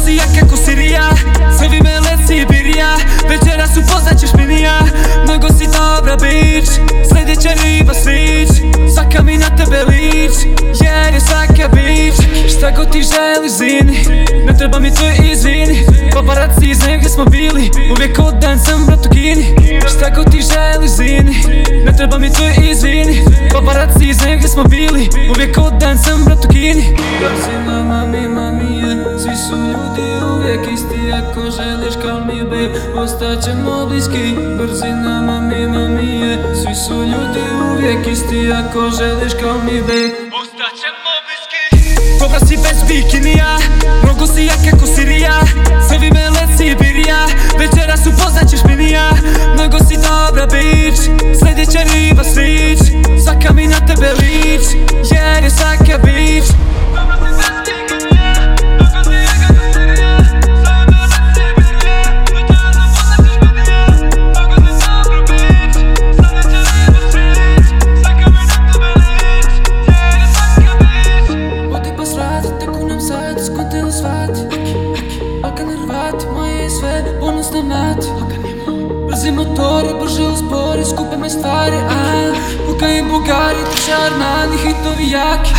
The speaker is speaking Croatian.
si jak kako Sirija, zovi me let Sibirija, večeras upoznaćeš minija. Mnogo si dobra bić, sljedeća riba slič, svaka mi na tebe lič, jer je svaka bić. Šta god ti želiš zini, ne treba mi tvoj izvini. Paparaci znaju gdje smo bili, uvijek odan sam brat u Kini. Šta god ti želiš zini, ne treba mi tvoj izvini. Paparaci znaju gdje smo bili, uvijek odan sam brat u Kini. Brzina mami je, svi su ljudi uvijek isti. Ako želiš call me babe, ostaćemo bliski. Brzina mami je, svi su ljudi uvijek isti. Ako želiš call me babe, ostaćemo bliski. Dobra si bez bikinija, mnogo si jak kako Sirija, zovi me let Sibirija, večeras upoznaćeš minija. Mnogo si dobra bić, sljedeća riba slič, svaka mi na tebe lič, jer je svaka bić. ponosna mati. Brzi motori, brže uspori, skupe me stvari. Buka i Bugari, tiče Armani, hitovi jaki.